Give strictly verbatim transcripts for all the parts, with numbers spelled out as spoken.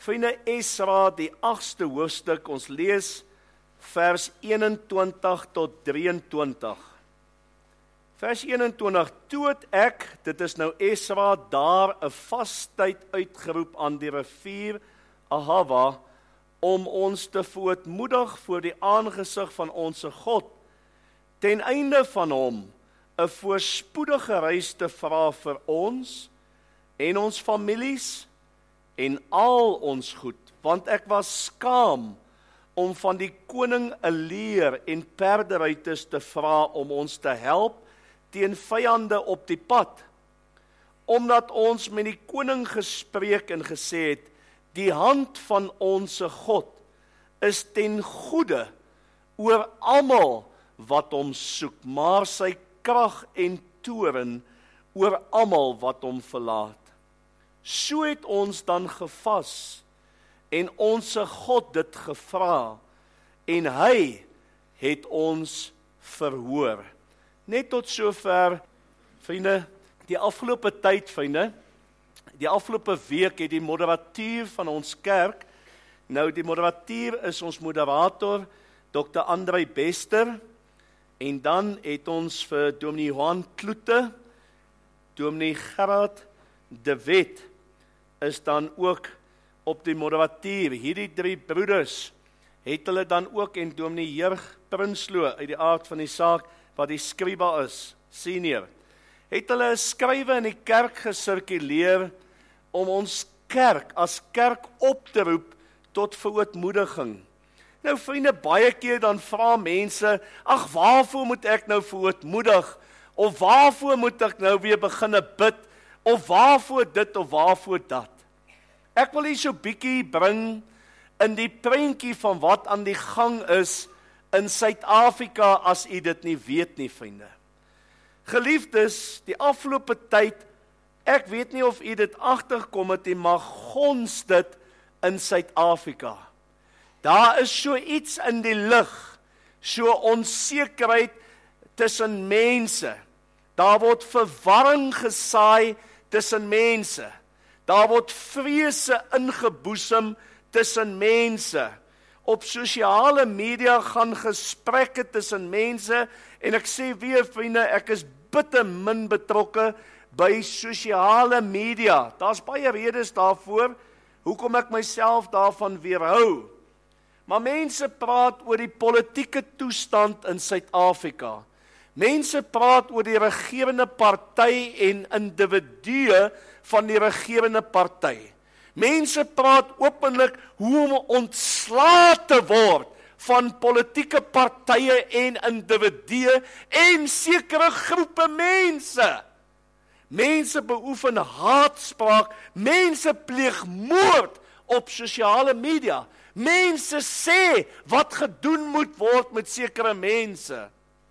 Vriende, Esra, die agste hoofstuk, ons lees vers eenentwintig tot drieëntwintig. Vers eenentwintig, toe het ek, dit is nou Esra, daar 'n vastyd uitgeroep aan die rivier Ahava, om ons te verootmoedig voor die aangesig van ons God, ten einde van hom 'n voorspoedige reis te vra vir ons en ons families en al ons goed, want ek was skaam om van die koning 'n leer en perderuiters te vra om ons te help teen vyande op die pad, omdat ons met die koning gespreek en gesê het, die hand van onse God is ten goeie oor almal wat hom soek, maar sy krag en toorn oor almal wat hom verlaat. So het ons dan gevas en onse God dit gevra en hy het ons verhoor. Net tot sover, vriende, die afgelope tyd, vriende, die afgelope week het die moderatuur van ons kerk, nou die moderatuur is ons moderator, dokter Andrei Bester, en dan het ons vir dominee Johan Kloete, dominee Gerard de Wet, is dan ook op die moderatuur. Hierdie drie broeders, het hulle dan ook, en dominee Jurg Prinsloo, uit die aard van die saak, wat die skryba is, senior, het hulle 'n skrywe in die kerk gesirkuleer, om ons kerk, as kerk op te roep, tot verootmoediging. Nou vriende, baie keer dan vra mense, ag waarvoor moet ek nou verootmoedig, of waarvoor moet ek nou weer beginne bid, of waarvoor dit, of waarvoor dat. Ek wil hier so bietjie bring, in die prentjie van wat aan die gang is, in Suid-Afrika, as u dit nie weet nie, vriende. Geliefdes, die afgelope tyd, ek weet nie of u dit agterkom het, maar gons dit in Suid-Afrika. Daar is so iets in die lug, so onsekerheid tussen mense. Daar word verwarring gesaai tussen mense. Daar word vrese ingeboesem tussen mense. Op sosiale media gaan gesprekke tussen mense, en ek sê weer vriende, ek is bitter min betrokke by sosiale media. Daar's baie redes daarvoor, hoekom ek myself daarvan weerhou. Maar mense praat oor die politieke toestand in Suid-Afrika. Mense praat oor die regerende party en individue van die regerende party. Mense praat openlik hoe om ontslae te word van politieke partye en individue en sekere groepe mense. Mense beoefen haatspraak, mense pleeg moord op sosiale media. Mense sê wat gedoen moet word met sekere mense.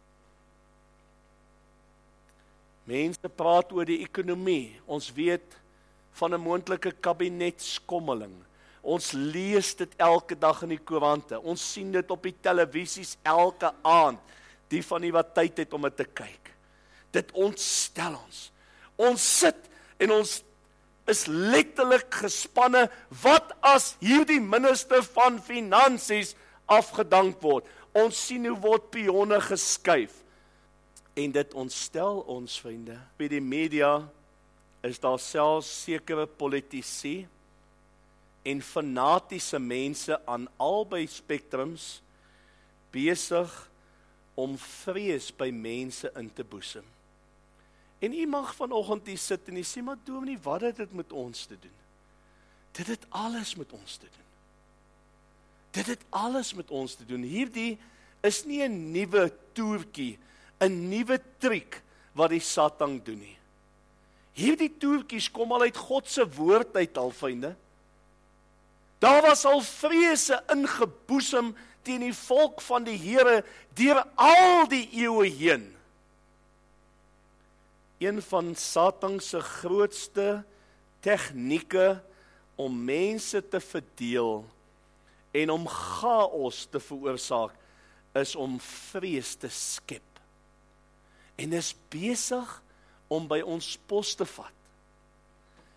Mense praat oor die ekonomie. Ons weet van 'n moontlike kabinetskommeling. Ons lees dit elke dag in die koerante. Ons sien dit op die televisies elke aand. Die van die wat tyd het om dit te kyk. Dit ontstel ons. Ons sit en ons is letterlik gespanne, wat as hierdie minister van Finansies afgedank word? Ons sien hoe word pionne geskuif. En dit ontstel ons, vriende. By die media is daar selfs sekere politici en fanatiese mense aan albei spektrums besig om vrees by mense in te boesem. En u mag vanoggend hier sit en u sê, maar dominee, wat het dit met ons te doen? Dit het alles met ons te doen. Dit het alles met ons te doen. Hierdie is nie 'n nuwe toertjie, 'n nuwe triek wat die Satan doen nie. Hierdie toertjies kom al uit God se woord uit al, vriende. Daar was al vrese ingeboesem teen die volk van die Here deur al die eeue heen. Een van Satan se grootste tegnieke om mense te verdeel en om chaos te veroorsaak, is om vrees te skep. En is besig om by ons pos te vat.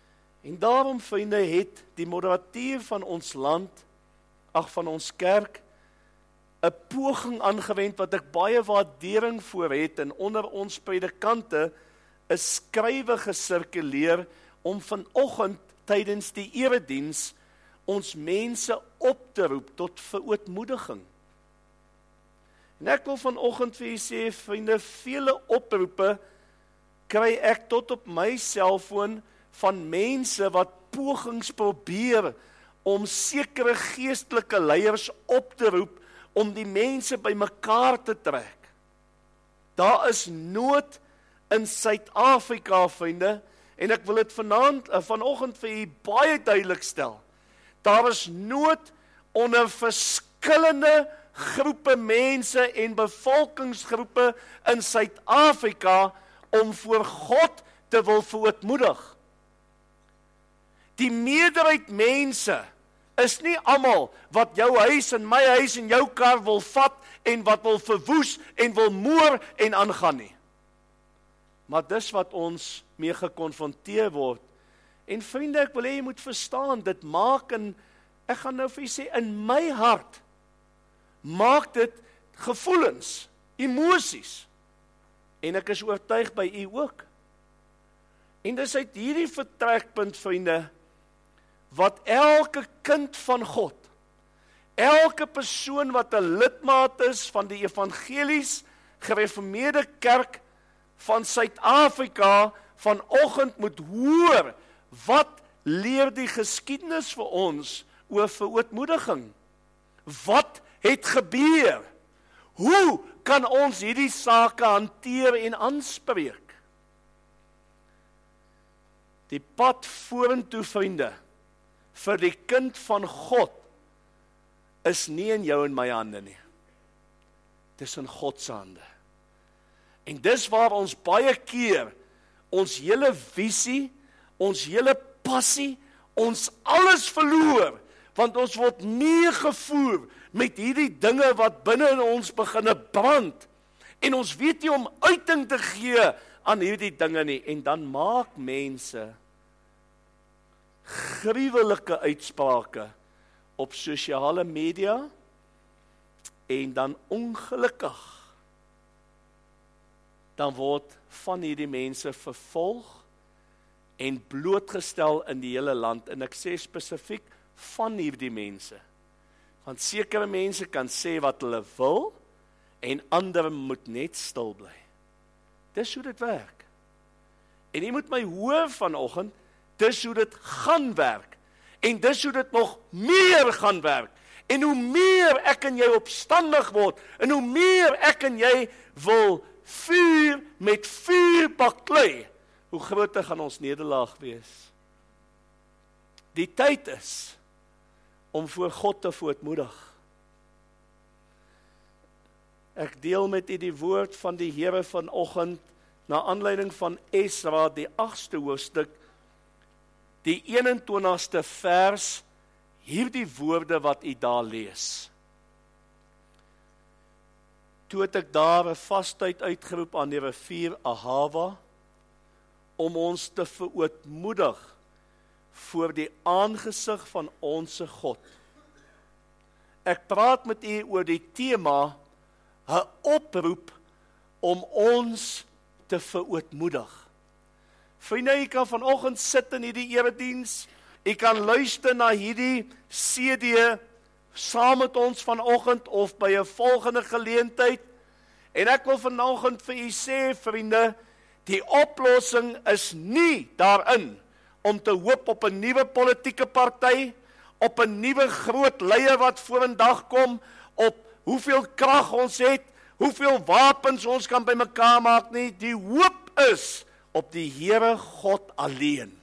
En daarom, vriende, het die moderatief van ons land, ag van ons kerk, 'n poging aangewend wat ek baie waardering voor het, en onder ons predikante is skrywe gesirkuleer om vanoggend tydens die erediens ons mense op te roep tot verootmoediging. En ek wil vanoggend vir u sê, vriende, vele oproepe kry ek tot op my selfoon van mense wat pogings probeer om sekere geestelike leiers op te roep om die mense by mekaar te trek. Daar is nood in Suid-Afrika, vriende, en ek wil dit vanaand, vanoggend vir u baie duidelik stel. Daar is nood onder verskillende groepe mense en bevolkingsgroepe in Suid-Afrika om voor God te wil verootmoedig. Die meerderheid mense is nie almal wat jou huis en my huis en jou kar wil vat en wat wil verwoes en wil moor en aangaan nie. Maar dis wat ons mee gekonfronteer word. En vriende, ek wil hê jy moet verstaan, dit maak en ek gaan nou vir jy sê, in my hart maak dit gevoelens, emosies. En ek is oortuig by u ook. En dis uit hierdie vertrekpunt, vriende, wat elke kind van God, elke persoon wat 'n lidmaat is van die evangelies gereformeerde kerk van Suid-Afrika vanoggend moet hoor, wat leer die geskiedenis vir ons oor verootmoediging? Wat het gebeur? Hoe kan ons hierdie sake hanteer en aanspreek? Die pad vorentoe, vriende, vir die kind van God is nie in jou en my hande nie. Dis in God se hande. En dis waar ons baie keer ons hele visie, ons hele passie, ons alles verloor, want ons word meegevoer met hierdie dinge wat binne in ons beginne brand, en ons weet nie om uiting te gee aan hierdie dinge nie, en dan maak mense gruwelike uitsprake op sosiale media, en dan ongelukkig, dan word van hierdie mense vervolg en blootgestel in die hele land, en ek sê spesifiek van hierdie mense, want sekere mense kan sê wat hulle wil, en ander moet net stil bly. Dis hoe dit werk. En jy moet my hoor vanoggend, dis hoe dit gaan werk, en dis hoe dit nog meer gaan werk, en hoe meer ek en jy opstandig word, en hoe meer ek en jy wil vuur met vuur baklei, hoe groter gaan ons nederlaag wees. Die tyd is om voor God te verootmoedig. Ek deel met u die woord van die Here vanoggend, na aanleiding van Esra, die agste hoofstuk, die eenentwintigste vers, hierdie woorde wat u daar lees. Toe het ek daar 'n vastyd uitgeroep aan die rivier Ahava, om ons te verootmoedig voor die aangesig van onse God. Ek praat met u oor die tema, 'n oproep om ons te verootmoedig. Vriende, jy kan vanoggend sit in hierdie erediens, jy kan luister na hierdie C D saam met ons vanoggend of by 'n volgende geleentheid. En ek wil vanoggend vir u sê, vriende, die oplossing is nie daarin om te hoop op 'n nuwe politieke party, op 'n nuwe groot leier wat vorendag kom, op hoeveel krag ons het, hoeveel wapens ons kan bymekaar maak nie. Die hoop is op die Here God alleen.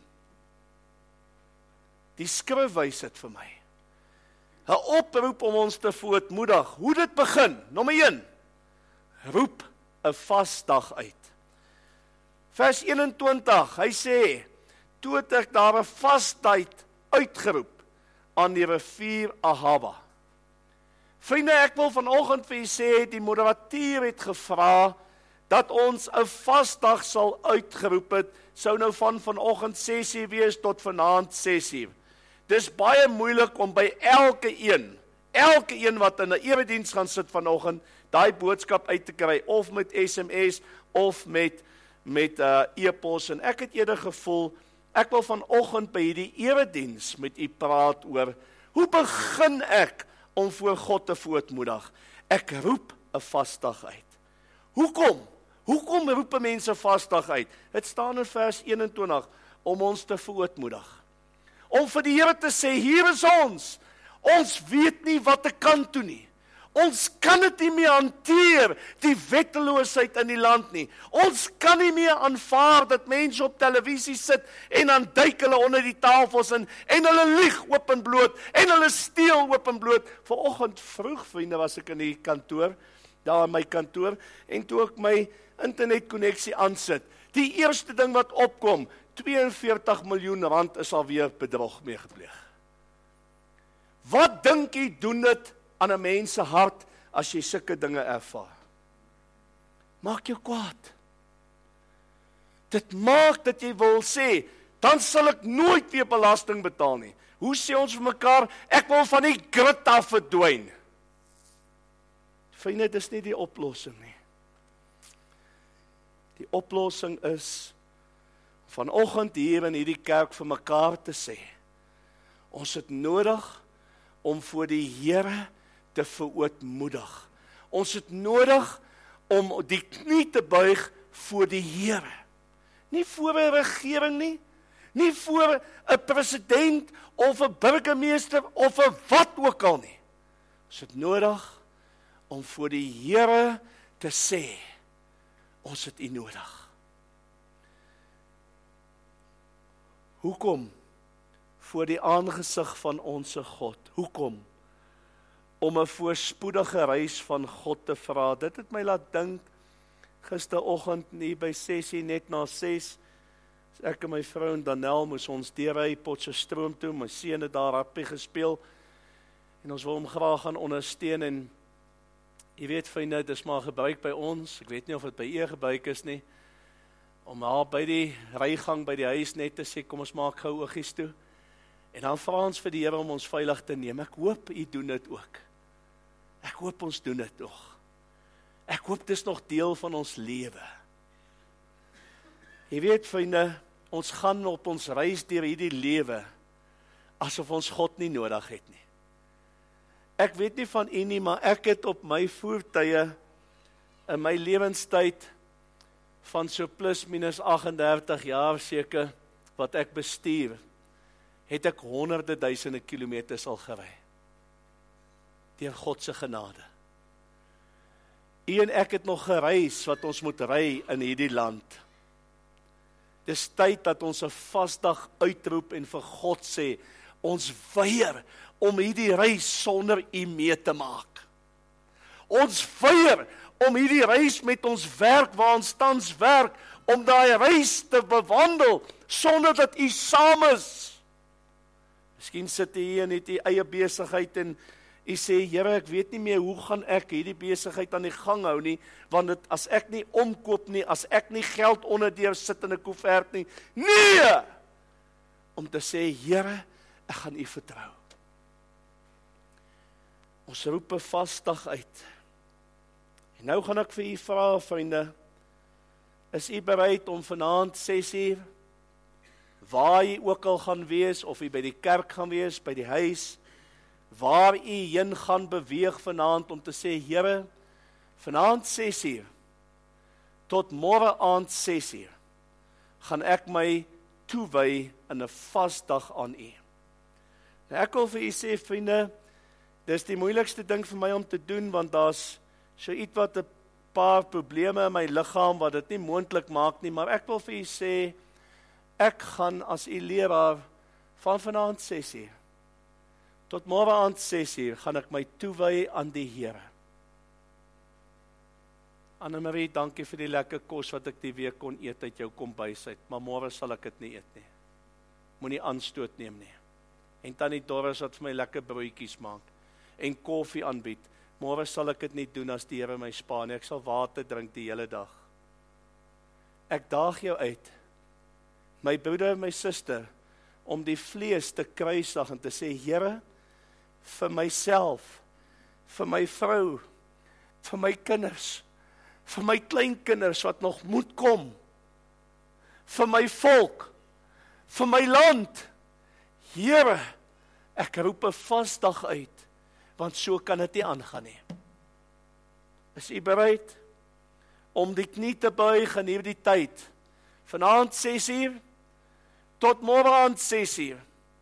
Die skrif wys dit vir my. 'n Oproep om ons te verootmoedig. Hoe dit begin? Nommer een. Roep 'n vasdag uit. Vers eenentwintig, hy sê, toe het ek daar 'n vastyd uitgeroep aan die rivier Ahava. Vriende, ek wil vanoggend vir u sê, die moderateur het gevra dat ons 'n vasdag sal uitgeroep het, sou nou van vanoggend ses uur wees tot vanaand ses uur. Dis baie moeilik om by elke een, elke een wat in 'n erediens gaan sit vanoggend, daai boodskap uit te kry, of met S M S, of met, met uh, e-pos, en ek het eerder gevoel, ek wil vanoggend by hierdie erediens met u praat oor, hoe begin ek om voor God te voetmoedig? Ek roep 'n vasdag uit. Hoekom? Hoekom roep mense vasdag uit? Het staan in vers eenentwintig, om ons te voetmoedig. Om vir die Here te sê, hier is ons, ons weet nie wat te kan toe nie. Ons kan dit nie meer hanteer, die wetteloosheid in die land nie. Ons kan nie meer aanvaar dat mense op televisie sit en dan duik hulle onder die tafels in en hulle lieg openbloot en hulle steel openbloot. Vanoggend vroeg, vriende, was ek in die kantoor, daar in my kantoor, en toe ek my internetkonneksie aansit, die eerste ding wat opkom, twee en veertig miljoen rand is alweer bedrog mee gepleeg. Wat dink jy doen dit aan 'n mens se hart as jy sulke dinge ervaar? Maak jou kwaad. Dit maak dat jy wil sê, dan sal ek nooit weer belasting betaal nie. Hoe sê ons vir mekaar, ek wil van die grid af verdwyn. Vriende, dis nie die oplossing nie. Die oplossing is, vanoggend hier in hierdie kerk vir mekaar te sê, ons het nodig om voor die Here te verootmoedig. Ons het nodig om die knie te buig voor die Here. Nie voor 'n regering nie, nie voor 'n president of 'n burgemeester of 'n wat ook al nie. Ons het nodig om voor die Here te sê, ons het U nodig. Hoekom? Voor die aangesig van onsse God. Hoekom? Om 'n voorspoedige reis van God te vra. Dit het my laat dink, gisteroggend nie by sessie net na ses, ek en my vrou en Danel moes ons deurry Potchefstroom toe, my seun het daar rugby gespeel, en ons wil hom graag gaan ondersteun, en jy weet, vriende, dis maar gebruik by ons, ek weet nie of dit by u gebruik is nie, om daar by die rygang by die huis net te sê, kom ons maak gou oogies toe, en dan vra ons vir die Here om ons veilig te neem. Ek hoop u doen dit ook. Ek hoop ons doen dit nog. Ek hoop dis nog deel van ons lewe. Jy weet, vriende, ons gaan op ons reis deur hierdie lewe, asof ons God nie nodig het nie. Ek weet nie van u nie, maar ek het op my voertuie, in my lewenstyd, van so plus minus agt en dertig jaar seker, wat ek bestuur, het ek honderde duisende kilometers al gery. Deur God se genade. U en ek het nog gereis wat ons moet ry in hierdie land. Dis tyd dat ons 'n vasdag uitroep en vir God sê, ons weier om hierdie reis sonder u mee te maak. Ons weier om hierdie reis met ons werk waar ons tans werk, om daai reis te bewandel sonder dat u saam is. Miskien sit jy hier en het jy eie besigheid en jy sê, Here, ek weet nie meer hoe gaan ek hierdie besigheid aan die gang hou nie, want het, as ek nie omkoop nie, as ek nie geld onderdeur sit in 'n koevert nie, nee! Om te sê, Here, ek gaan u vertrou. Ons roep 'n vasdag uit. En nou gaan ek vir u vra, vriende, is u bereid om vanaand ses uur, waar jy ook al gaan wees, of jy by die kerk gaan wees, by die huis, waar jy heen gaan beweeg vanaand, om te sê, Here, vanaand ses uur, tot môre aand ses uur, gaan ek my toewy in 'n vasdag aan u. Nou ek wil vir u sê, vriende, dis die moeilikste ding vir my om te doen, want daar's so iets wat 'n paar probleme in my liggaam, wat dit nie moontlik maak nie, maar ek wil vir u sê, ek gaan as u leraar van vanaand ses uur, tot môre aand ses uur, gaan ek my toewy aan die Here. Annemarie, dankie vir die lekker kos wat ek die week kon eet uit jou kombuis uit, maar môre sal ek dit nie eet nie. Moenie aanstoot neem nie. En tannie Doris wat vir my lekker broodjies maak, en koffie aanbied, môre sal ek dit nie doen as die Here my spaar nie, ek sal water drink die hele dag. Ek daag jou uit, my broeder en my suster, om die vlees te kruisig en te sê, Here, vir myself, vir my vrou, vir my kinders, vir my kleinkinders wat nog moet kom, vir my volk, vir my land, Here, ek roep 'n vasdag uit, want so kan dit nie aangaan nie. Is u bereid om die knie te buig in hierdie tyd, vanaand ses uur, tot môre aand ses uur?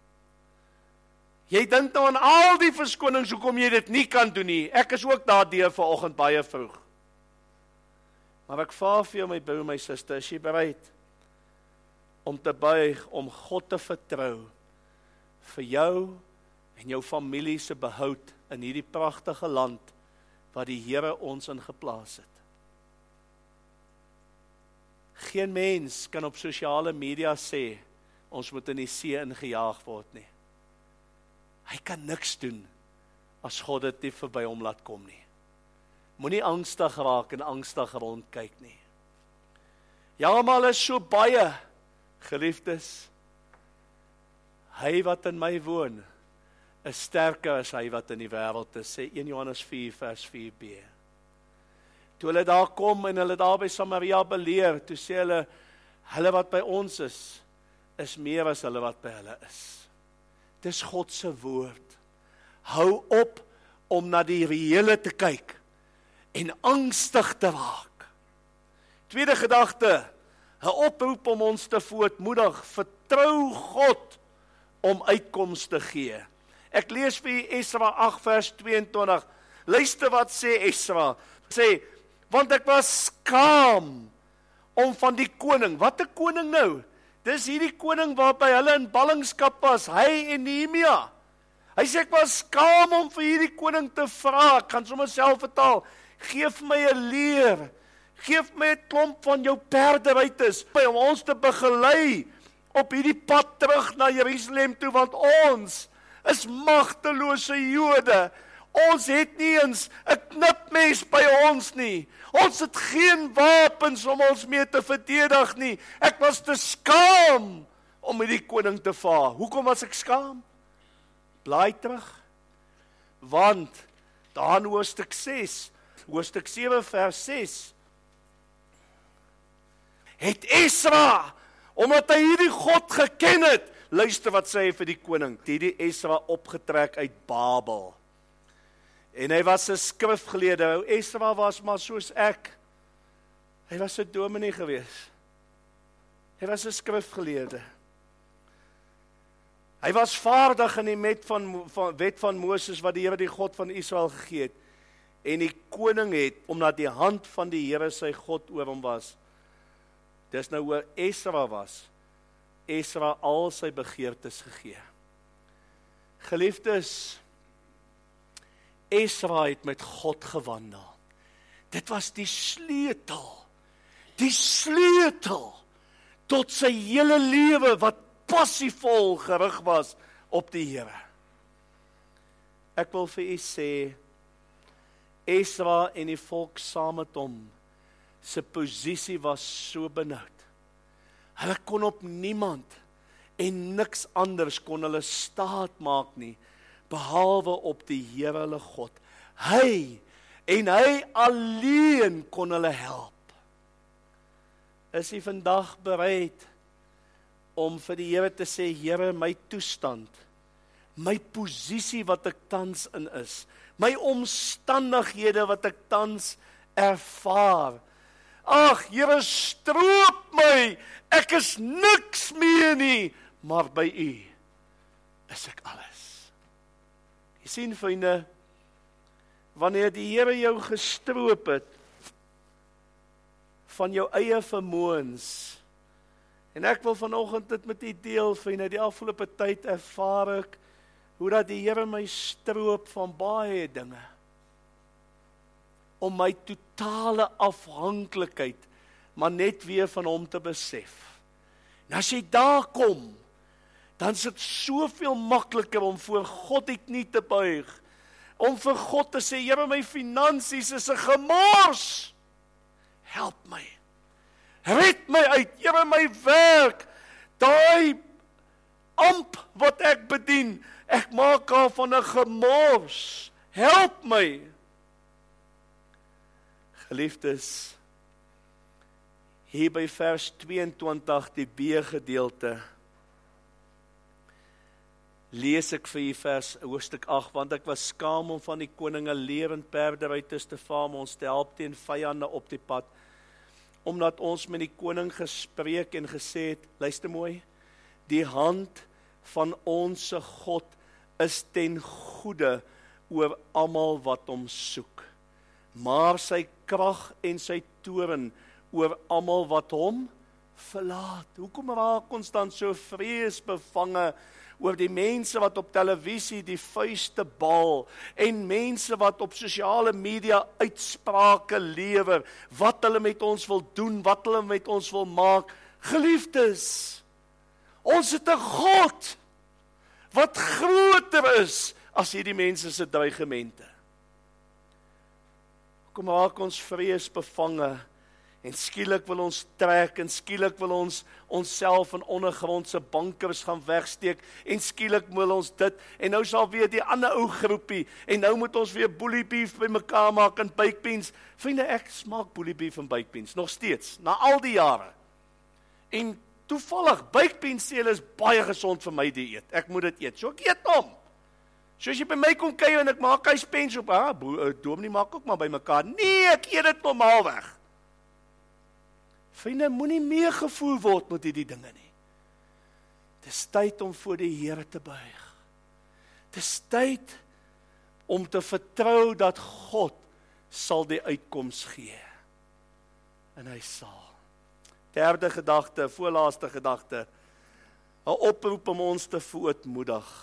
Jy dink nou aan al die verskonings hoekom jy dit nie kan doen nie. Ek is ook daardeur vanoggend baie vroeg. Maar ek vra vir jou, my broer, my suster, is jy bereid om te buig, om God te vertrou vir jou en jou familie se behoud in hierdie pragtige land wat die Here ons in geplaas het? Geen mens kan op sosiale media sê ons moet in die see ingejaag word nie. Hy kan niks doen as God dit nie verby hom laat kom nie. Moenie angstig raak en angstig rondkyk nie. Ja, maar is so baie, geliefdes. Hy wat in my woon, is sterker as hy wat in die wêreld is, sê een Johannes vier vers vier b. Toe hulle daar kom en hulle daar by Samaria beleer, toe sê hulle, hulle wat by ons is, is meer as hulle wat by hulle is. Dis God se woord. Hou op om na die reële te kyk en angstig te raak. Tweede gedagte, 'n oproep om ons te voortmoedig, vertrou God om uitkoms te gee. Ek lees vir Esra agt vers tweeëntwintig. Luister wat sê Esra. Sê, want ek was skaam om van die koning. Wat 'n koning nou? Dis hierdie koning waarby hulle in ballingskap was, hy en Nehemia. Hy sê ek was skaam om vir hierdie koning te vra, ek gaan sommer self vertaal, geef my 'n leer, geef my 'n klomp van jou perderuiters, om ons te begelei op hierdie pad terug na Jerusalem toe, want ons is magtelose Jode. Ons het nie eens 'n knipmes by ons nie. Ons het geen wapens om ons mee te verdedig nie. Ek was te skaam om met die koning te vaar. Hoekom was ek skaam? Blaai terug. Want daar in hoofstuk ses, hoofstuk sewe vers ses, het Esra, omdat hy hierdie God geken het, luister wat sê hy vir die koning, hierdie Esra opgetrek uit Babel. En hy was 'n skrifgeleerde. Esra was maar soos ek. Hy was 'n dominee gewees. Hy was 'n skrifgeleerde. Hy was vaardig in die wet van, van, wet van Moses wat die Here die God van Israel gegee het. En die koning het, omdat die hand van die Here sy God oor hom was, dis nou oor Esra was, Esra al sy begeertes gegee. Geliefdes, Esra het met God gewandel. Dit was die sleutel, die sleutel tot sy hele lewe wat passievol gerig was op die Here. Ek wil vir u sê, Esra en die volk saam met hom, sy posisie was so benoud. Hulle kon op niemand en niks anders kon hulle staat maak nie, behalwe op die Here hulle God. Hy en hy alleen kon hulle help. Is u vandag bereid om vir die Here te sê, Here, my toestand, my posisie wat ek tans in is, my omstandighede wat ek tans ervaar, ag, Here, stroop my, ek is niks meer nie, maar by u is ek alles. Jy sien, vriende, wanneer die Here jou gestroop het van jou eie vermoëns, en ek wil vanoggend dit met u deel, vriende, die afgelope tyd ervaar ek hoe dat die Here my stroop van baie dinge, om my totale afhanklikheid, maar net weer van hom te besef. En as jy daar kom, dan is dit soveel makliker om voor God die knie te buig, om vir God te sê, Here, my finansies is 'n gemors. Help my. red my uit, Here, my werk, daai amp wat ek bedien, ek maak haar van 'n gemors, help my. Geliefdes, hier by vers tweeëntwintig, die B-gedeelte, lees ek vir u vers hoofstuk agt, want ek was skaam om van die koninge lewend perderuiters te vaar, ons te help teen vyande op die pad, omdat ons met die koning gespreek en gesê het, luister mooi, die hand van ons God is ten goeie oor almal wat hom soek, maar sy krag en sy toorn oor almal wat hom verlaat. Hoekom raak ons dan so vreesbevange oor die mense wat op televisie die vuiste bal, en mense wat op sosiale media uitsprake lewer, wat hulle met ons wil doen, wat hulle met ons wil maak? Geliefdes, ons het 'n God wat groter is as hierdie mense se dreigemente. Kom raak ons vreesbevange, en skielik wil ons trek, en skielik wil ons onsself in ondergrondse bankers gaan wegsteek, en skielik wil ons dit, en nou sal weer die ander ou groepie, en nou moet ons weer bully beef by mekaar maak, en baked beans. Vriende, ek smaak bully beef en baked beans, nog steeds, na al die jare. En toevallig, baked beans sê hulle is baie gesond vir my dieet, ek moet dit eet, so ek eet hom. So as jy by my kom kuier en ek maak hy spens op, ah, dominee maak ook maar by mekaar, nee, ek eet dit normaal weg. Vriende, moenie meegevoer word met hierdie dinge nie. Dis tyd om voor die Here te buig. Dis tyd om te vertrou dat God sal die uitkoms gee. En hy sal. Derde gedagte, voorlaaste gedagte, 'n oproep om ons te verootmoedig.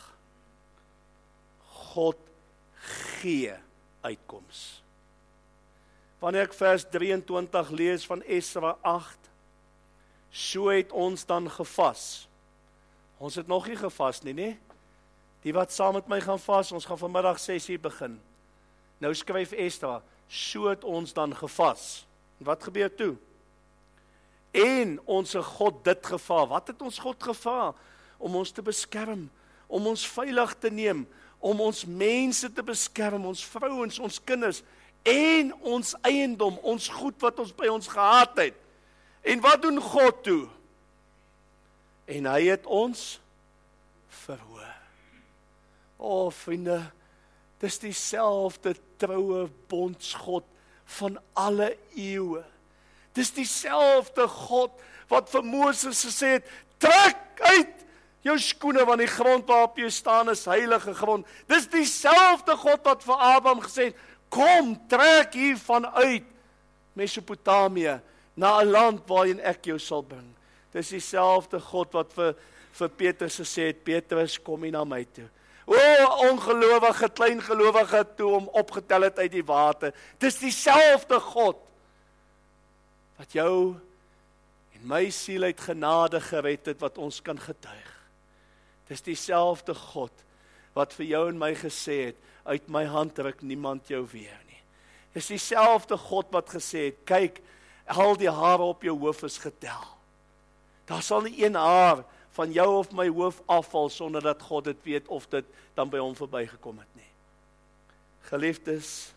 God gee uitkoms. Wanneer ek vers drieëntwintig lees van Esra agt, so het ons dan gevas. Ons het nog nie gevas nie, nee? Die wat saam met my gaan vas, ons gaan vanmiddag ses uur begin. Nou skryf Esra, so het ons dan gevas. Wat gebeur toe? En onse God dit gevra. Wat het ons God gevra? Om ons te beskerm, om ons veilig te neem, om ons mense te beskerm, ons vrouens, ons kinders, en ons eiendom, ons goed wat ons by ons gehad het. En wat doen God toe? En hy het ons verhoor. O, vriende, dis dieselfde troue bondsgod van alle eeue. Dis dieselfde God wat vir Moses gesê het, trek uit jou skoene, want die grond waarop jy staan is heilige grond. Dis dieselfde God wat vir Abraham gesê het, kom, trek hiervan uit Mesopotamië, na 'n land waarin ek jou sal bring. Dis dieselfde God wat vir, vir Petrus gesê het, Petrus, kom hier na my toe. O, ongelowige, kleingelowige toe hom opgetel het uit die water. Dis dieselfde God wat jou en my siel uit genade gered het, wat ons kan getuig. Dis dieselfde God wat vir jou en my gesê het, uit my hand ruk niemand jou weer nie. Dis dieselfde God wat gesê het, kyk, al die hare op jou hoof is getel. Daar sal nie een haar van jou of my hoof afval, sonder dat God dit weet, of dit dan by hom verbygekom het nie. Geliefdes,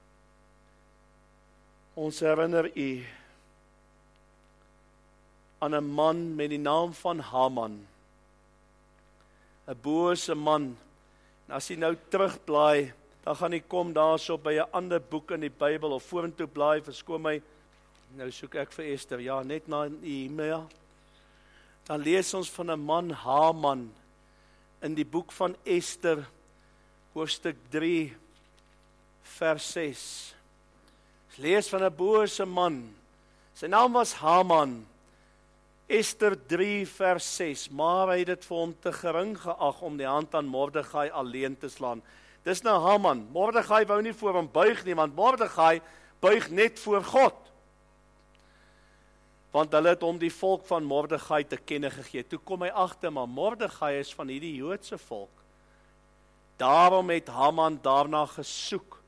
ons herinner u aan 'n man met die naam van Haman, 'n bose man. En as jy nou terugblaai, dan gaan jy kom daarso by 'n ander boek in die Bybel, of vorentoe blaai, verskoon my, nou soek ek vir Esther, ja, net na die e-mail, dan lees ons van 'n man, Haman, in die boek van Esther, hoofstuk drie, vers ses. Ons lees van 'n bose man, sy naam was Haman, Esther drie vers ses, maar hy het dit vir hom te gering geag om die hand aan Mordegai alleen te slaan. Dis nou Haman, Mordegai wou nie voor hom buig nie, want Mordegai buig net voor God. Want hulle het hom die volk van Mordegai te kenne gegee. Toe kom hy agter, maar Mordegai is van hierdie Joodse volk. Daarom het Haman daarna gesoek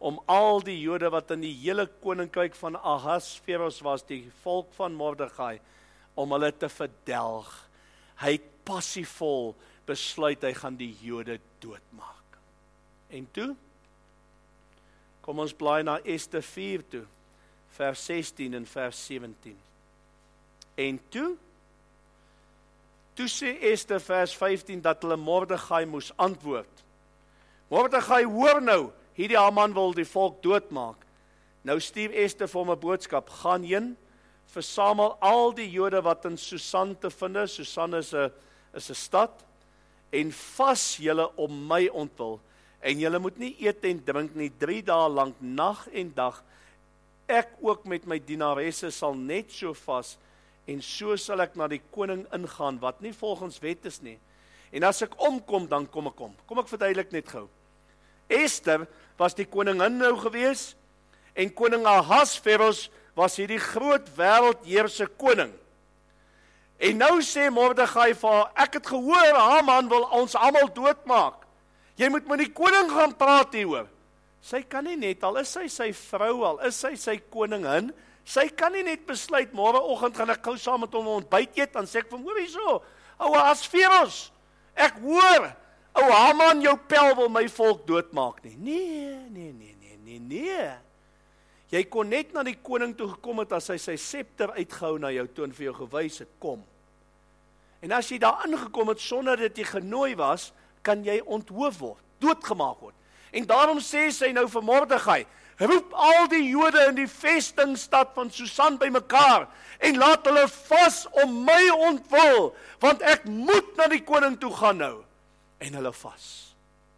om al die Jode wat in die hele koninkryk van Ahasveros was, die volk van Mordegai, om hulle te verdelg. Hy het passievol besluit, hy gaan die Jode doodmaak. En toe, kom ons blaai na Ester vier toe, vers sestien en vers sewentien. En toe, toe sê Ester vers vyftien, dat hulle Mordegai moes antwoord. Mordegai, hoor nou, hierdie Haman wil die volk doodmaak. Nou stuur Ester vir hom 'n boodskap, gaan heen, versamel al die Jode wat in Susan te vind is, Susan is 'n is 'n stad, en vas julle om my ontwil, en julle moet nie eet en drink nie, drie dae lank, nag en dag. Ek ook met my dienaresse sal net so vas, en so sal ek na die koning ingaan, wat nie volgens wet is nie. En as ek omkom, dan kom ek om. Kom ek verduidelik net gou. Ester was die koningin nou gewees, en koning Ahasveros was hierdie groot wêreldheerse koning. En nou sê Mordegai vir haar, ek het gehoor, Haman wil ons almal doodmaak. Jy moet met die koning gaan praat hieroor. Sy kan nie net, al is sy sy vrou, al is sy sy koningin, sy kan nie net besluit, môreoggend gaan ek gou saam met hom ontbyt eet, dan sê ek vir hom, hoor hierso, ou Ahasveros, ek hoor, ou Haman jou pel wil my volk doodmaak nie. Nee, nee, nee, nee, nee, nee. Jy kon net na die koning toe gekom het, as hy sy scepter uitgehou na jou toe en vir jou gewys het, kom. En as jy daar aangekom het, sonder dat jy genooi was, kan jy onthoof word, doodgemaak word. En daarom sê sy nou vir Mordegai, roep al die Jode in die vestingstad van Susan by mekaar, en laat hulle vas om my ontwil, want ek moet na die koning toe gaan nou. En hulle vas.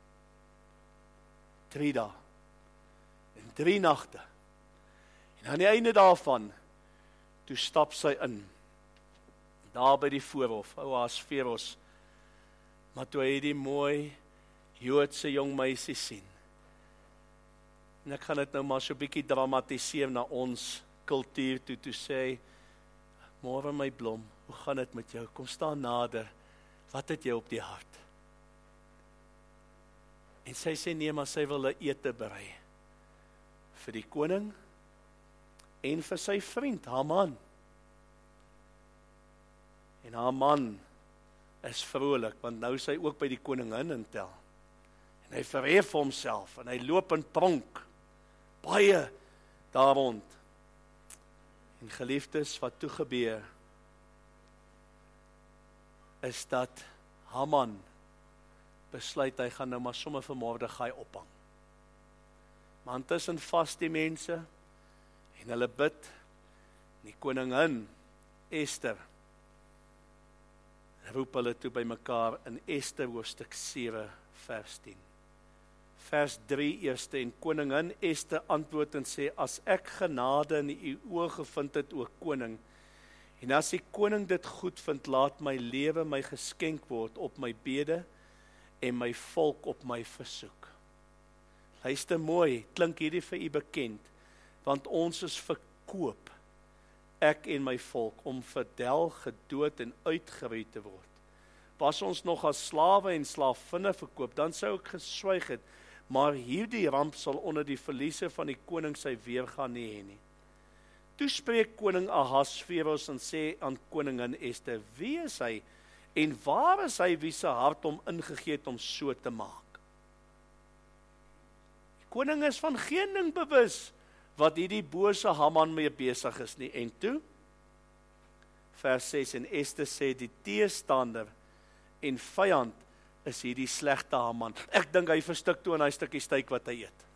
Drie dae, en drie nagte. En aan die einde daarvan, toe stap sy in, daar by die voorhof, ou Ahasveros, maar toe hy die mooi Joodse jong meisie sien, en ek gaan dit nou maar so bietjie dramatiseer na ons kultuur toe, toe sê, môre my blom, hoe gaan dit met jou, kom staan nader, wat het jy op die hart? En sy sê nee, maar sy wil 'n ete berei, vir die koning, en vir sy vriend, Haman. En Haman is vrolik, want nou is hy ook by die koningin in tel. En hy verhef homself, en hy loop in pronk, baie daar rond. En geliefdes, wat toe gebeur, is dat Haman besluit, hy gaan nou maar sommer vir Mordegai ophang. Maar intussen vas die mense, en hulle bid, die koningin, Ester, roep hulle toe by mekaar in Ester hoofstuk sewe, vers tien. Vers drie eerste, en koningin Ester antwoord en sê, as ek genade in u oë gevind het, o koning, en as die koning dit goed vind, laat my lewe my geskenk word op my bede, en my volk op my versoek. Luister mooi, klink hierdie vir u bekend, want ons is verkoop, ek en my volk, om verdelg, gedood en uitgeroei te word. Was ons nog as slawe en slavinne verkoop, dan sou ek geswyg het, maar hierdie ramp sal onder die verliese van die koning sy weergaan nie hê nie. Toe spreek koning Ahasveros en sê aan koningin Ester, wie is hy, en waar is hy wie se hart hom ingegee het om so te maak? Die koning is van geen ding bewus, wat hierdie bose Haman mee besig is nie. En toe, vers ses, en Ester sê, die teestander en vyand is hierdie slegte Haman. Ek dink hy verstik toe in hy stukkie steak wat hy eet.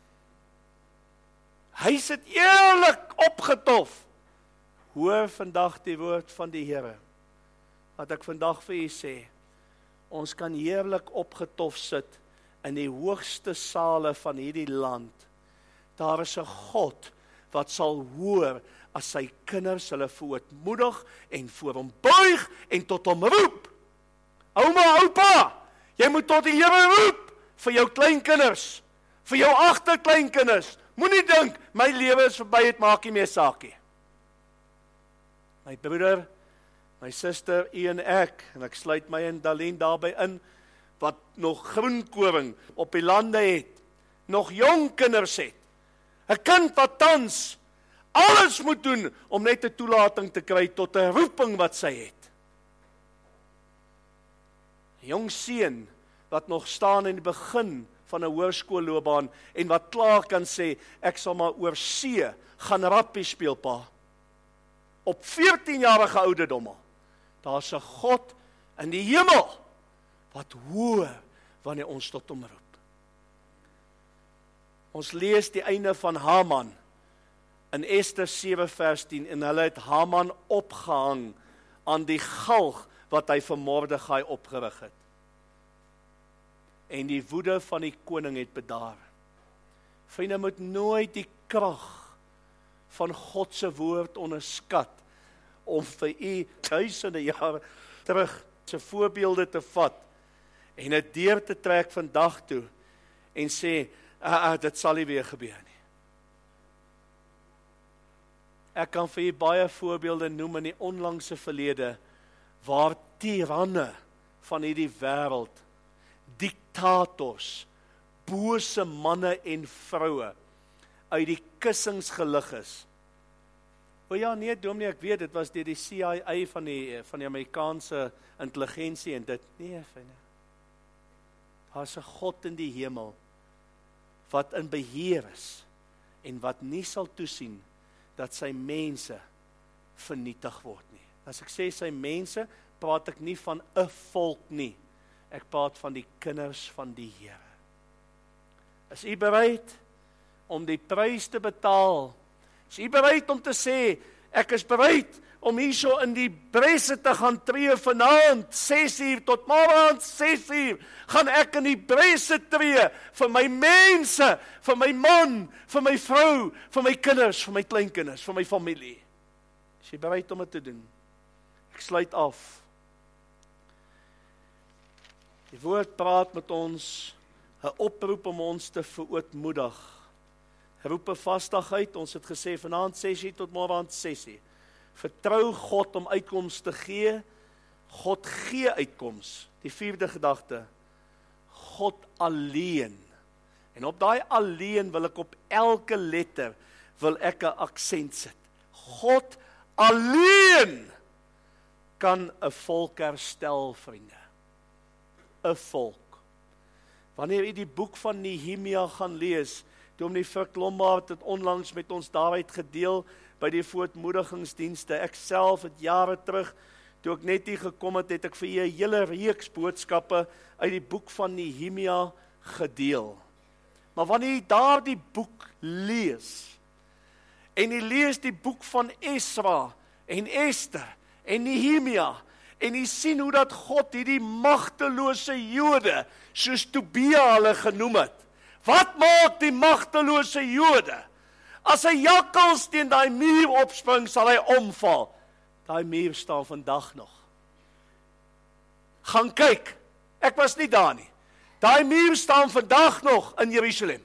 Hy sit eerlik opgetof. Hoor vandag die woord van die Here, wat ek vandag vir u sê, ons kan heerlik opgetof sit in die hoogste sale van hierdie land. Daar is 'n God wat sal hoor as sy kinders hulle verootmoedig en voor hom buig en tot hom roep. Ouma, oupa, jy moet tot die Here roep vir jou kleinkinders, vir jou agterkleinkinders. Moenie dink my lewe is verby, het maak nie meer saak nie. My broer, my suster, u en ek, en ek sluit my en Dalien daarby in, wat nog groenkoring op die lande het, nog jong kinders het. 'n Kind wat tans alles moet doen om net 'n toelating te kry tot 'n roeping wat sy het. 'n Jong seun wat nog staan in die begin van 'n hoërskoolloopbaan en wat klaar kan sê, ek sal maar oor see gaan rappie speel, pa. Op veertienjarige ouderdom al. Daar's 'n God in die hemel wat hoor wanneer ons tot hom roep. Ons lees die einde van Haman in Ester sewe vers tien en hulle het Haman opgehang aan die galg wat hy vir Mordegai opgerig het. En die woede van die koning het bedaar. Vriende, moet nooit die krag van God se woord onderskat om vir u duisende jare terug se voorbeelde te vat en dit deur te trek vandag toe en sê, ah, ah, dit sal nie weer gebeur nie. Ek kan vir u baie voorbeelde noem in die onlangse verlede waar tiranne van hierdie wêreld, diktators, bose manne en vroue uit die kussings gelig is. O ja, nee, dominee, ek weet, dit was deur die C I A van die, van die Amerikaanse intelligensie en dit, nee, vriende. Daar is 'n God in die hemel wat in beheer is en wat nie sal toesien dat sy mense vernietig word nie. As ek sê sy mense, praat ek nie van 'n volk nie. Ek praat van die kinders van die Here. Is u bereid om die prys te betaal? Is u bereid om te sê, ek is bereid om hierso in die bresse te gaan tree vanaand, ses uur tot môre ses uur, gaan ek in die bresse tree vir my mense, vir my man, vir my vrou, vir my kinders, vir my kleinkinders, vir my familie. Is jy bereid om dit te doen? Ek sluit af. Die woord praat met ons, 'n oproep om ons te verootmoedig. Roepe vastigheid, ons het gesê vanaand ses uur tot môre ses uur. Vertrou God om uitkoms te gee. God gee uitkoms. Die vierde gedagte, God alleen. En op daai alleen wil ek op elke letter, wil ek 'n aksent sit. God alleen kan 'n volk herstel, vriende. 'n Volk. Wanneer u die boek van Nehemia gaan lees, Dominee Frik Lombard het onlangs met ons daaruit gedeel by die voortmoedigingsdienste. Ek self het jare terug, toe ek net hier gekom het, het ek vir julle 'n hele reeks boodskappe uit die boek van Nehemia gedeel. Maar wanneer jy daardie boek lees, en jy lees die boek van Esra en Ester en Nehemia, en jy sien hoe dat God hierdie magtelose Jode, soos Tobia hulle genoem het. Wat maak die magtelose Jode? As 'n jakkals teen daai muur opspring, sal hy omval. Daai muur staan vandag nog. Gaan kyk. Ek was nie daar nie. Daai muur staan vandag nog in Jerusalem.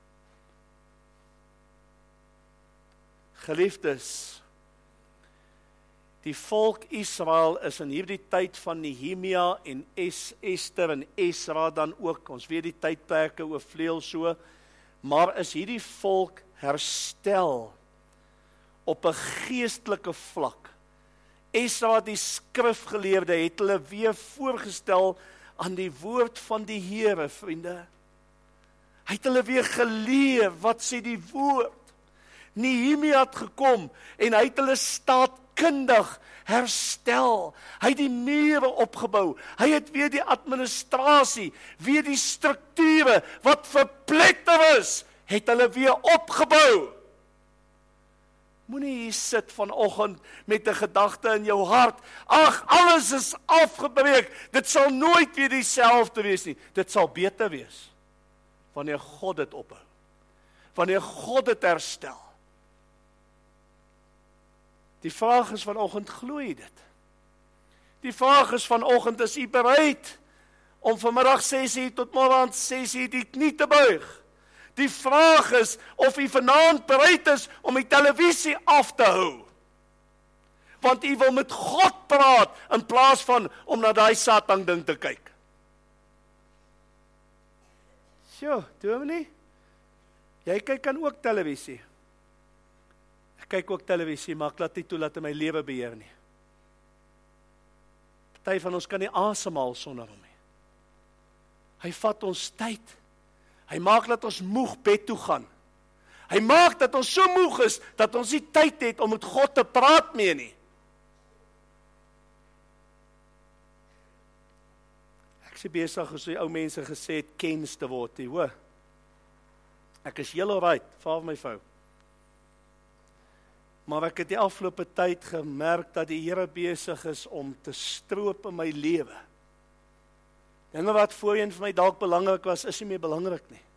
Geliefdes, die volk Israel is in hierdie tyd van Nehemia en es, Ester en Esra dan ook, ons weet die tydperke oorvleuel so, maar is hierdie volk herstel op 'n geestelike vlak. Esra, die skrifgeleerde, het hulle weer voorgestel aan die woord van die Here, vriende. Hy het hulle weer geleer, wat sê die woord? Nehemia het gekom en hy het hulle staatkundig herstel. Hy het die mure opgebou. Hy het weer die administrasie, weer die strukture wat verpletter is, het hulle weer opgebou. Moenie hier sit vanoggend met 'n gedagte in jou hart, ag, alles is afgebreek, dit sal nooit weer dieselfde wees nie. Dit sal beter wees, wanneer God dit ophou, wanneer God dit herstel. Die vraag is vanoggend, glo jy dit? Die vraag is vanoggend, is u bereid om vanmiddag ses uur tot môre ses uur die knie te buig? Die vraag is, of u vanaand bereid is om die televisie af te hou. Want u wil met God praat, in plaas van om na daai Satan ding te kyk. Sjoe, dominee, Jy kyk kan ook televisie. Ek kyk ook televisie, maar ek laat nie toe dat hy my lewe beheer nie. Party van ons kan nie asemhaal sonder hom nie. Hy vat ons tyd. Hy maak dat ons moeg bed toe gaan. Hy maak dat ons so moeg is, dat ons nie tyd het om met God te praat mee nie. Ek is besig as die ou mense gesê het, kens te word, nie, hoor. Ek is heel alright, val my vrou. Maar ek het die afgelope tyd gemerk dat die Here besig is om te stroop in my lewe. Dinge wat voorheen vir my dalk belangrik was, is nie meer belangrik nie.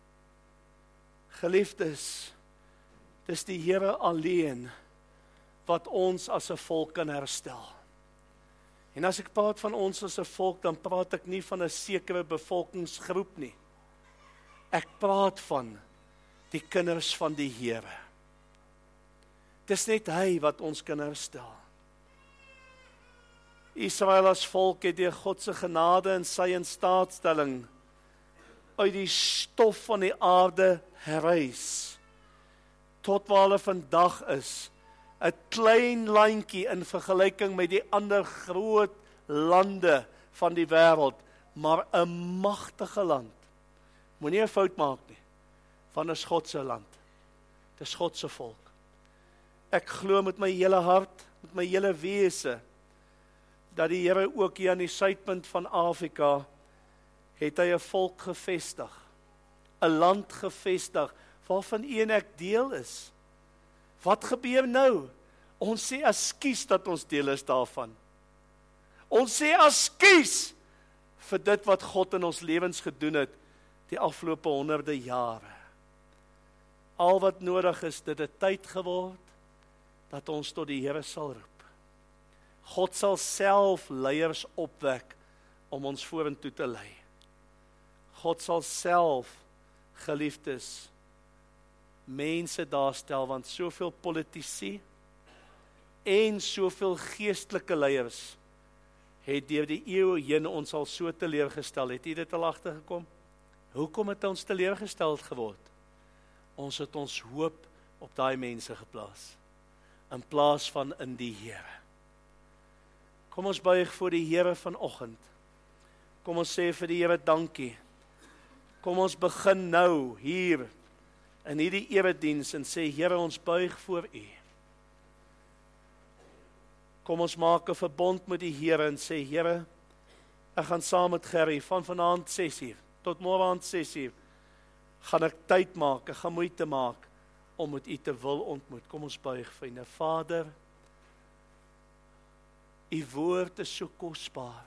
Geliefdes, dis die Here alleen wat ons as 'n volk kan herstel. En as ek praat van ons as 'n volk, dan praat ek nie van 'n sekere bevolkingsgroep nie. Ek praat van die kinders van die Here. Dis net hy wat ons kan herstel. Israel as volk het deur God se genade en sy instaatstelling uit die stof van die aarde herrys, tot waar hulle vandag is, 'n klein landjie in vergelyking met die ander groot lande van die wêreld, maar 'n magtige land. Moenie 'n fout maak nie, van 'n God se land. Dis God se volk. Ek glo met my hele hart, met my hele wese, dat die Here ook hier aan die suidpunt van Afrika, het hy 'n volk gevestig, 'n land gevestig, waarvan u en ek deel is. Wat gebeur nou? Ons sê ekskuus dat ons deel is daarvan. Ons sê ekskuus vir dit wat God in ons lewens gedoen het, die afgelope honderde jare. Al wat nodig is, dit het tyd geword, dat ons tot die Here sal roep. God sal self leiers opwek, om ons vorentoe te lei. God sal self, geliefdes, mense daarstel, want soveel politici, en soveel geestelike leiers, het deur die eeue heen ons al so teleurgestel. Het u dit al agtergekom? Hoekom het ons teleurgestel geword? Ons het ons hoop op daai mense geplaas, in plaas van in die Here. Kom ons buig voor die Here vanoggend. Kom ons sê vir die Here dankie. Kom ons begin nou, hier, in hierdie erediens, en sê, Here, ons buig voor u. Kom ons maak 'n verbond met die Here, en sê, Here, ek gaan saam met Gerry, van vanaand ses uur, tot môre aand ses uur, gaan ek tyd maak, ek gaan moeite maak, om met u te wil ontmoet. Kom ons buig, vriende. Vader, u woord is so kosbaar.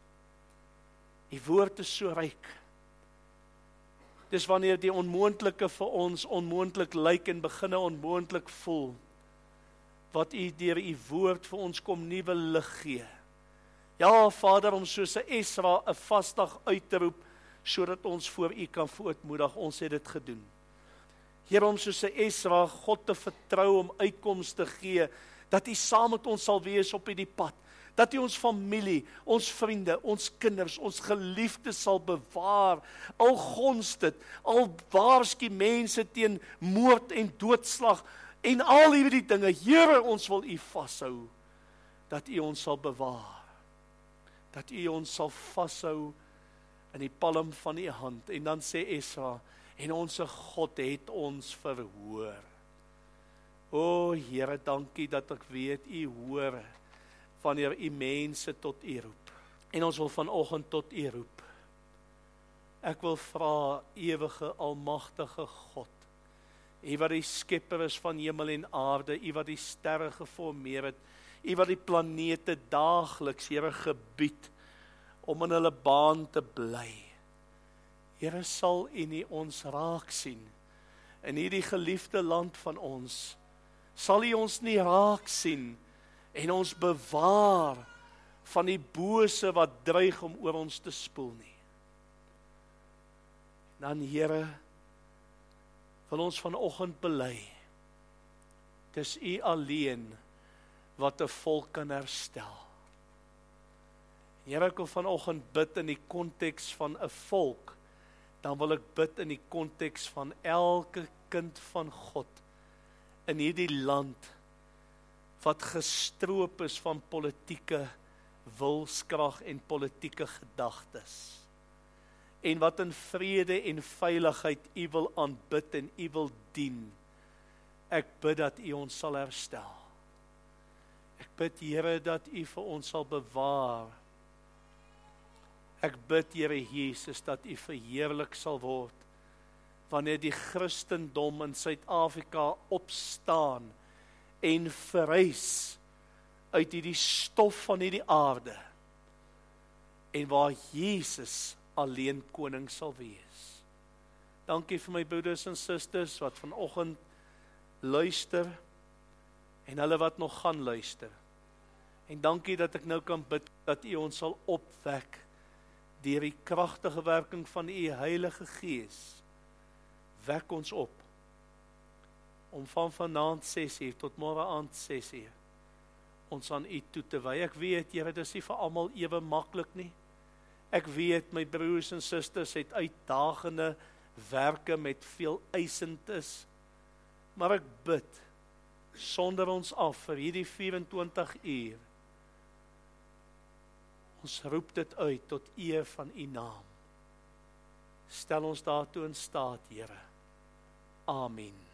U woord is so ryk. Dis wanneer die onmoontlike vir ons onmoontlik lyk en beginne onmoontlik voel, wat u deur u woord vir ons kom nuwe lig gee. Ja, Vader, om soos 'n Esra 'n vasdag uit te roep, sodat ons voor u kan voortmoedig. Ons het dit gedoen. Here, om soos 'n Esra God te vertrou om uitkomste te gee, dat u saam met ons sal wees op hierdie pad, dat u ons familie, ons vriende, ons kinders, ons geliefdes sal bewaar, al gons dit, al waarsku mense teen moord en doodslag, en al hierdie dinge. Here, ons wil u vashou, dat u ons sal bewaar, dat u ons sal vashou in die palm van u hand. En dan sê Esra, en onse God het ons verhoor. O Here, dankie dat ek weet u hoor wanneer u mense tot u roep. En ons wil vanoggend tot u roep. Ek wil vra, ewige almagtige God, u wat die skepper is van hemel en aarde, u wat die sterre geformeer het, u wat die planete daagliks, Here, gebied om in hulle baan te bly. Here, sal u nie ons raak sien in hierdie geliefde land van ons? Sal u ons nie raak sien en ons bewaar van die bose wat dreig om oor ons te spoel nie? Dan, Here, wil ons vanoggend bely, dis u alleen wat 'n volk kan herstel. Here, ek wil vanoggend bid in die konteks van 'n volk dan wil ek bid in die konteks van elke kind van God in hierdie land wat gestroop is van politieke wilskrag en politieke gedagtes en wat in vrede en veiligheid U wil aanbid en U wil dien. Ek bid dat U ons sal herstel. Ek bid, Here, dat U vir ons sal bewaar. Ek bid, Here Jesus, dat U verheerlik sal word wanneer die Christendom in Suid-Afrika opstaan en verrys uit hierdie stof van hierdie aarde en waar Jesus alleen koning sal wees. Dankie vir my broeders en susters wat vanoggend luister en hulle wat nog gaan luister. En dankie dat ek nou kan bid dat U ons sal opwek deur die kragtige werking van U Heilige Gees. Wek ons op om van vanaand ses uur tot môre aand ses uur ons aan U toe te wy. Ek weet, Here, dis nie vir almal ewe maklik nie. Ek weet my broers en susters het uitdagende werke met veel eisendes. Maar ek bid sonder ons af vir hierdie vyf-en-twintig uur. Ons roep dit uit tot eer van U naam. Stel ons daartoe in staat, Here. Amen.